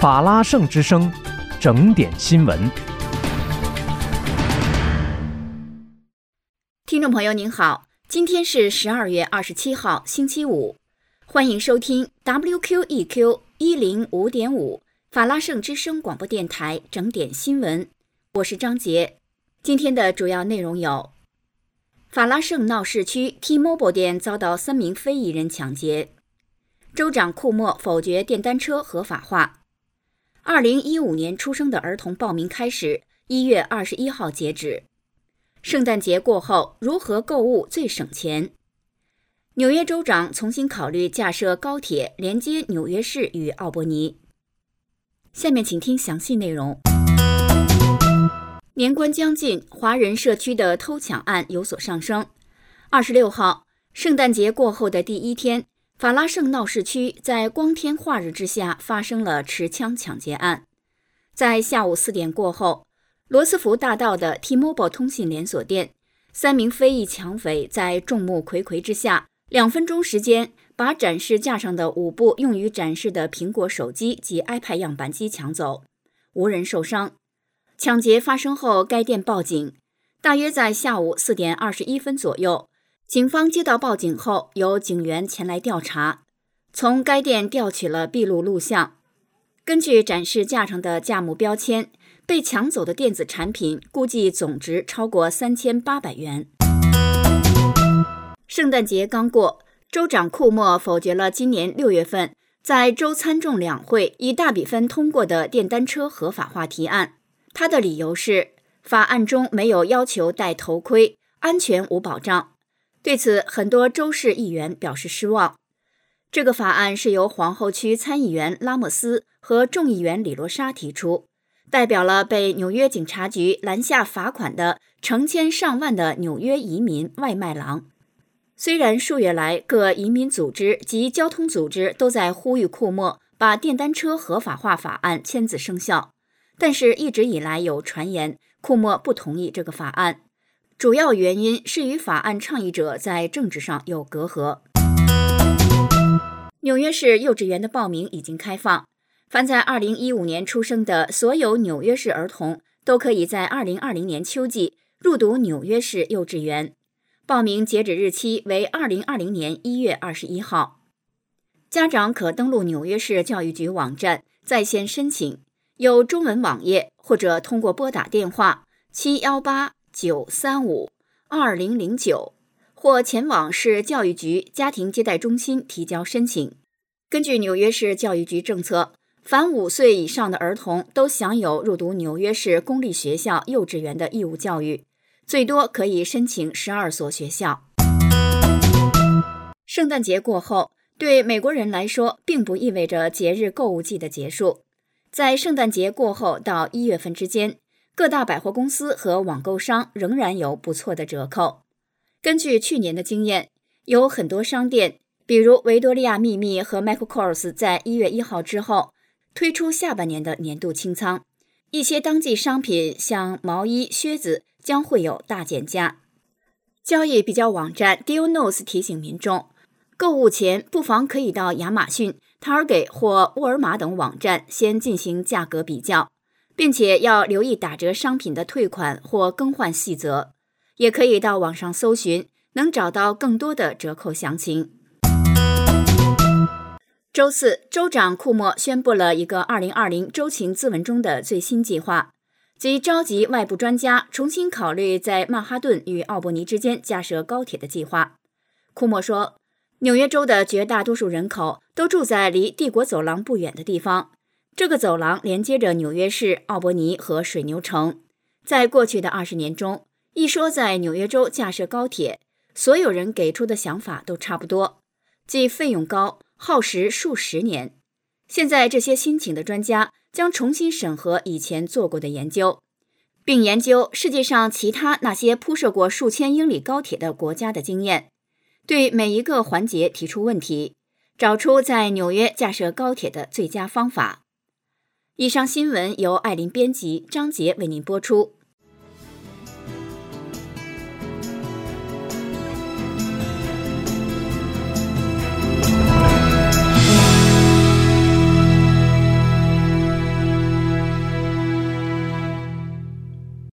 法拉盛之声，整点新闻。 听众朋友您好，今天是12月27号星期五，欢迎收听 WQEQ 105.5法拉盛之声广播电台整点新闻，我是张杰。今天的主要内容有：法拉盛闹市区 T-Mobile 店遭到3名非裔人抢劫，州长库莫否决电单车合法化，2015年出生的儿童报名开始，1月21号截止。圣诞节过后如何购物最省钱？纽约州长重新考虑架设高铁连接纽约市与奥伯尼。下面请听详细内容。年关将近，华人社区的偷抢案有所上升。26号，圣诞节过后的第一天，法拉盛闹市区在光天化日之下发生了持枪抢劫案。在下午4点过后，罗斯福大道的 T-Mobile 通信连锁店，3名非裔抢匪在众目睽睽之下，2分钟时间把展示架上的5部用于展示的苹果手机及 iPad 样板机抢走，无人受伤。抢劫发生后，该店报警。大约在下午4点21分左右，警方接到报警后，有警员前来调查，从该店调取了闭路录像。根据展示架上的价目标签，被抢走的电子产品估计总值超过3800元。圣诞节刚过，州长库莫否决了今年6月份在州参众两会以大比分通过的电单车合法化提案。他的理由是，法案中没有要求戴头盔，安全无保障。对此，很多州市议员表示失望。这个法案是由皇后区参议员拉莫斯和众议员里罗莎提出，代表了被纽约警察局拦下罚款的成千上万的纽约移民外卖郎。虽然数月来各移民组织及交通组织都在呼吁库莫把电单车合法化法案签字生效，但是一直以来有传言库莫不同意这个法案，主要原因是与法案倡议者在政治上有隔阂。纽约市幼稚园的报名已经开放，凡在2015年出生的所有纽约市儿童都可以在2020年秋季入读纽约市幼稚园。报名截止日期为2020年1月21号。家长可登录纽约市教育局网站在线申请，有中文网页，或者通过拨打电话718-935-2009，或前往市教育局家庭接待中心提交申请。根据纽约市教育局政策，凡5岁以上的儿童都享有入读纽约市公立学校幼稚园的义务教育，最多可以申请12所学校。圣诞节过后，对美国人来说并不意味着节日购物季的结束。在圣诞节过后到1月份之间，各大百货公司和网购商仍然有不错的折扣。根据去年的经验，有很多商店，比如维多利亚秘密和 Michael Kors 在1月1号之后推出下半年的年度清仓，一些当季商品像毛衣、靴子将会有大减价。交易比较网站 DealNotes 提醒民众，购物前不妨可以到亚马逊、Target 或沃尔玛等网站先进行价格比较，并且要留意打折商品的退款或更换细则。也可以到网上搜寻，能找到更多的折扣详情。周四，州长库莫宣布了一个2020州情咨文中的最新计划，即召集外部专家重新考虑在曼哈顿与奥伯尼之间架设高铁的计划。库莫说，纽约州的绝大多数人口都住在离帝国走廊不远的地方，这个走廊连接着纽约市、奥伯尼和水牛城。在过去的20年中，一说在纽约州架设高铁，所有人给出的想法都差不多，即费用高，耗时数十年。现在这些新请的专家将重新审核以前做过的研究，并研究世界上其他那些铺设过数千英里高铁的国家的经验，对每一个环节提出问题，找出在纽约架设高铁的最佳方法。以上新闻由艾琳编辑，张杰为您播出。